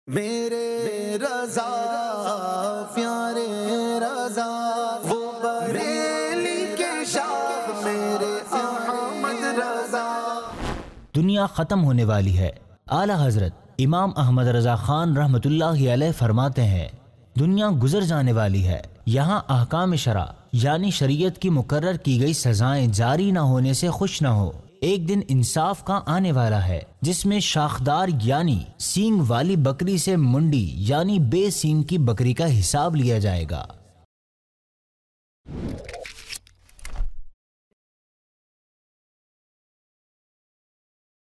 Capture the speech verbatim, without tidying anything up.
मेरे रज़ा प्यारे रज़ा वो बरेली के शाह मेरे अहमद रज़ा। दुनिया ख़त्म होने वाली है। आला हज़रत इमाम अहमद रज़ा ख़ान रहमतुल्लाहि अलैह फरमाते हैं, दुनिया गुजर जाने वाली है। यहाँ अहकाम शरा यानी शरीयत की मुकर्रर की गई सजाएं जारी न होने से खुश न हो। एक दिन इंसाफ का आने वाला है जिसमें शाखदार यानी सींग वाली बकरी से मुंडी यानी बेसींग की बकरी का हिसाब लिया जाएगा।